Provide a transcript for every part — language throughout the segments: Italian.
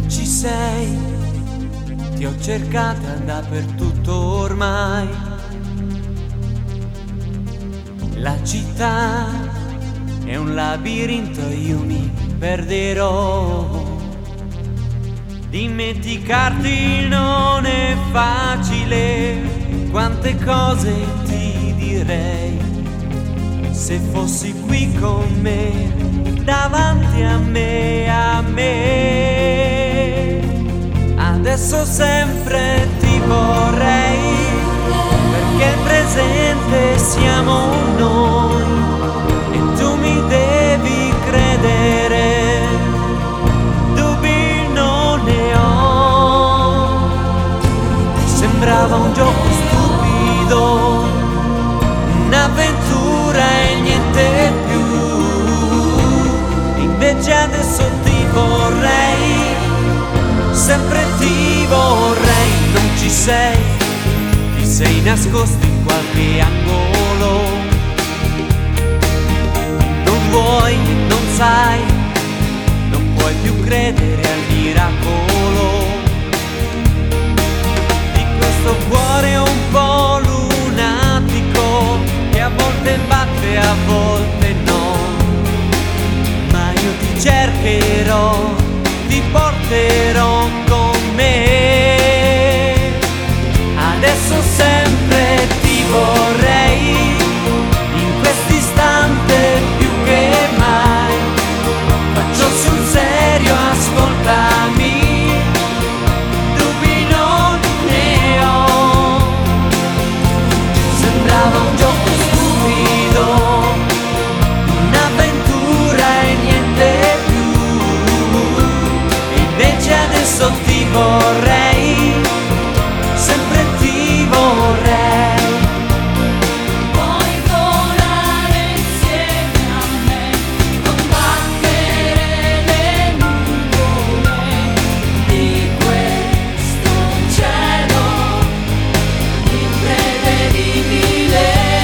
ci sei, ti ho cercata dappertutto ormai. La città è un labirinto, io mi perderò. Dimenticarti non è facile, quante cose ti direi. Se fossi qui con me, davanti a me, adesso sempre ti vorrei, perché il presente siamo noi e tu mi devi credere, dubbi non ne ho. Sembrava un gioco stupido, un'avventura e niente più, invece adesso ti vorrei, sempre ti vorrei. Non ci sei, ti sei nascosto in qualche angolo, non vuoi, non sai, non puoi più credere al miracolo di questo cuore un po' lunatico, che a volte batte, a volte no. Ma io ti cercherò, ti porterò con me. Adesso sempre ti vorrei, in quest'istante più che mai. Faccio sul serio, ascoltami, dubbi non ne ho. Sembrava un gioco stupido, un'avventura e niente più, invece adesso ti vorrei, sempre ti vorrei. Puoi volare insieme a me, combattere le nuvole di questo cielo imprevedibile.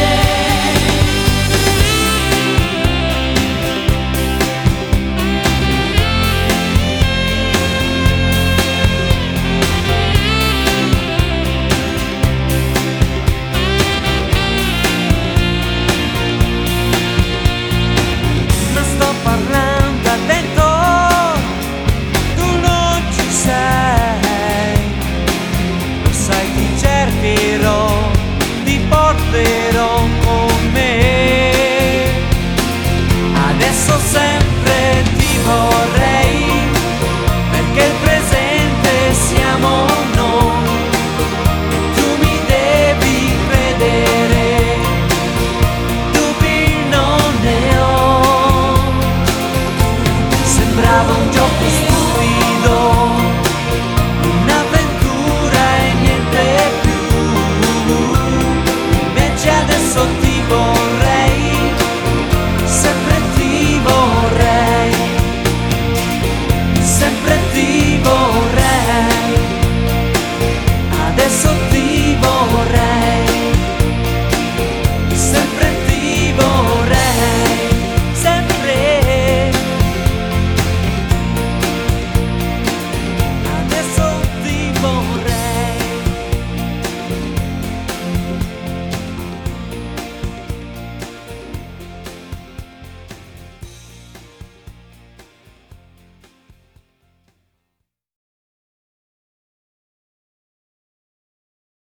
Non sto parlando a dentro, tu non ci sei, lo sai ti cercherò, ti porterò con me. Adesso sempre ti vorrei, perché il presente siamo noi e tu mi devi credere, dubbi non ne ho. Sembrava un gioco stupido,